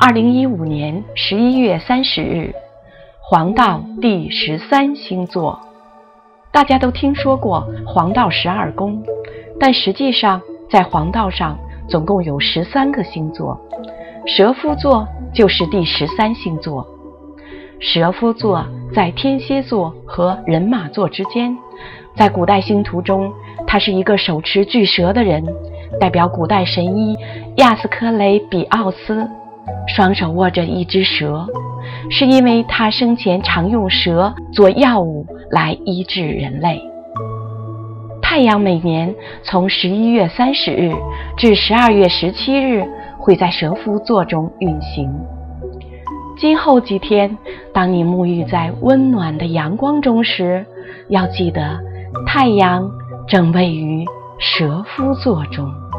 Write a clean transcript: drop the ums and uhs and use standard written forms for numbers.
2015年11月30日，黄道第13星座。大家都听说过黄道12宫，但实际上在黄道上总共有13个星座，蛇夫座就是第13星座。蛇夫座在天蝎座和人马座之间，在古代星图中，他是一个手持巨蛇的人，代表古代神医亚斯科雷比奥斯，双手握着一只蛇，是因为他生前常用蛇做药物来医治人类。太阳每年从11月30日至12月17日会在蛇夫座中运行。今后几天，当你沐浴在温暖的阳光中时，要记得太阳正位于蛇夫座中。